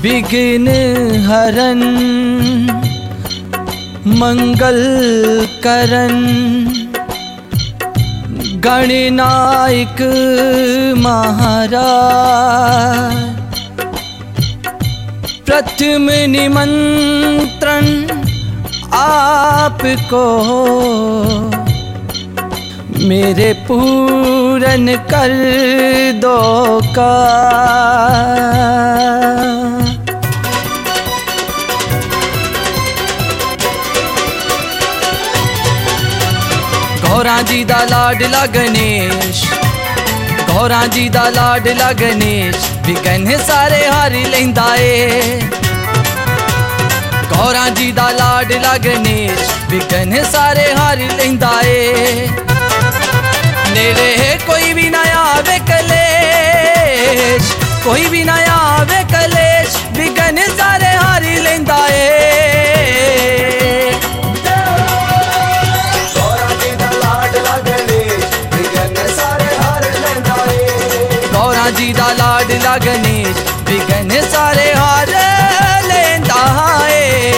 विघ्न हरन मंगल करन गणनायक महाराज। प्रथम निमंत्रण आपको मेरे पूरन कर दो का। गौरा जी दा लाडला गणेश, गौरा जी दा लाडला गणेश विघ्न सारे हारी लैंदा ए। गौरा जी दा लाडला गणेश विघ्न सारे हारी लैंदा ए। नेड़े कोई भी ना आवे कलेश, कोई भी ना आवे कलेश विघ्न सारे हारी लैंदा ए। गौरा जी दा लाडला गणेश विघ्न सारे हारी लैंदा ए। गौरा जी दा लाडला गणेश विघ्न सारे हार लैंदा ए।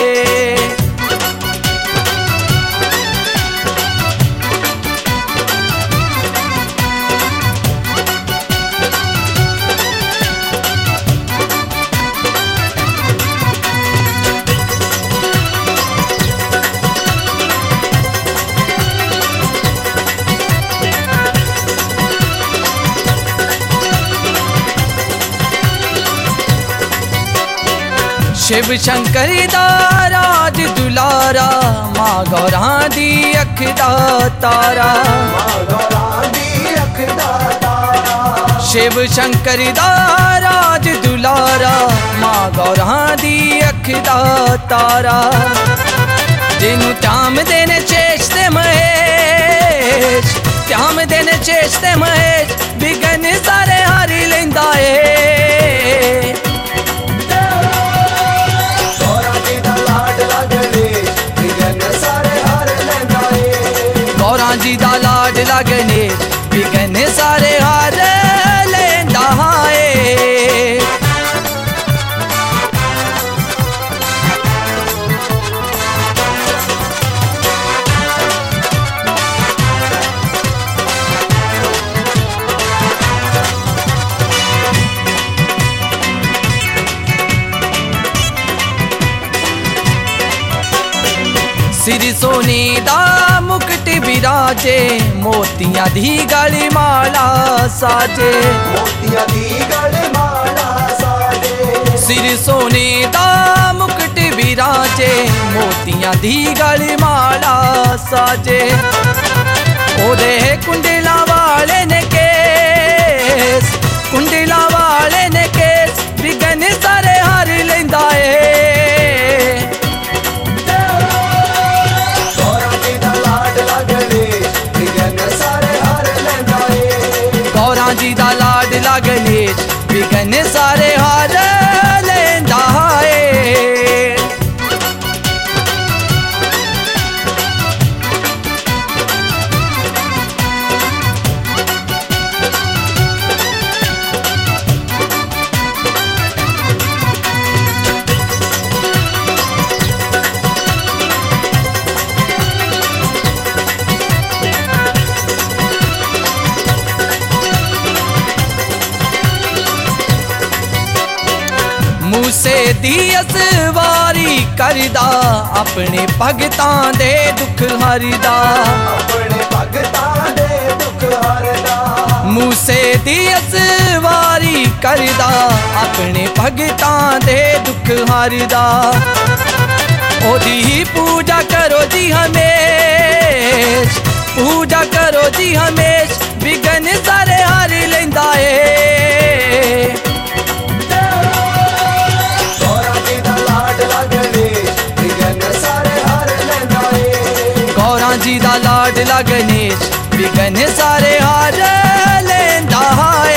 शिव शंकर दा राज दुलारा, मां गौरा दी अख दा तारा, मां गौरा दी अख दा तारा। शिव शंकर दा राज दुलारा, मां गौरा दी अख दा तारा। जिन्नू त्याम देने चेश ते महेश, त्याम देने चेश ते महेश विघ्न सारे हारी लैंदा ए। गौरा जी दा लाडला गणेश विघ्न सारे हार लैंदा ए। सिर सोने दा मुकुट विराजे, मोतियां दी गली माला साजे, मोतियां दी गली माला साजे। सिर सोने दा मुकुट विराजे, मोतियां दी गली माला साजे। ओदे कुंडला वाले ने केस, कुंडला वाले ने केस विघ्न सारे हार लैंदा ए। गौरा जी दा लाडला गणेश विघ्न सारे हार लैंदा ए। मूसे दी असवारी करदा, अपने भगतां दे दुख हरदा, अपने भगतां दे दुख हरदा। मूसे दी असवारी करदा, अपने भगतां दे दुख हरदा। ओदी पूजा करो जी हमेश, पूजा करो जी हमेश विघ्न सारे हार लैंदा ए। गौरा जी दा लाडला गणेश विघ्न सारे हार लैंदा ए।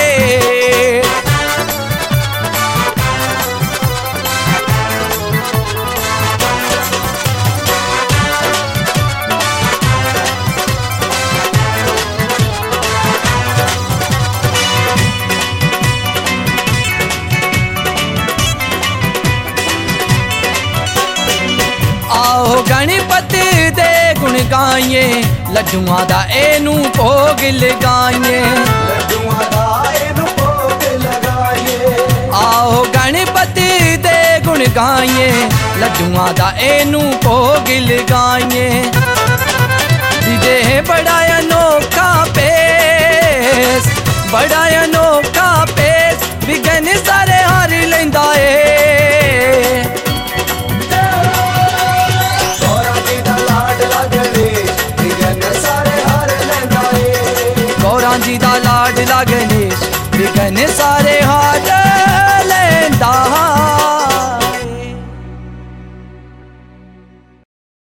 लगाइए लड्डुआं दा एनू भोग लगाइए लड्डुआं दा एनू भोग लगाइए आओ गणपति दे गुण गाइए लड्डुआं दा एनू भोग लगाइए दीजे बड़ा अनोखा पेश बड़ा अनोखा पेश विघन सारे हार लैंदा ए गौरा जी दा लाडला गणेश विघन सारे हार लैंदा ए गौरा जी दा लाडला गणेश विघन सारे हार